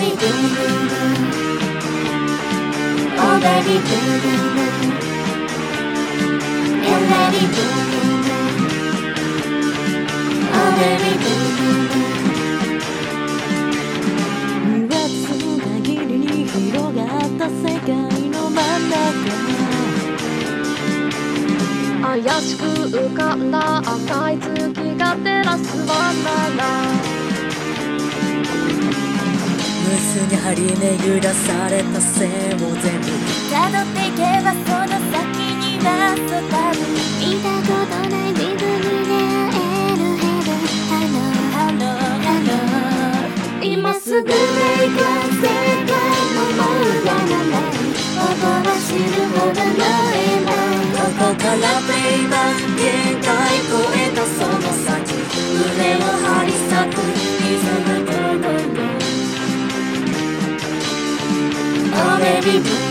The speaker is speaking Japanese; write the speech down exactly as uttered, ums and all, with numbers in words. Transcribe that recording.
怪しく浮かんだ赤い月が照らすバナナ。 無数に張り巡らされた線を全部辿っていけばその先にはそう多分見たことない自分に出会えるヘブン。ハローハローハロー。今すぐメイク世界のものがない。ここは知るほどの今ここからプレイバック限界超えたその先胸を張り裂くリズムブーブーブー Oh baby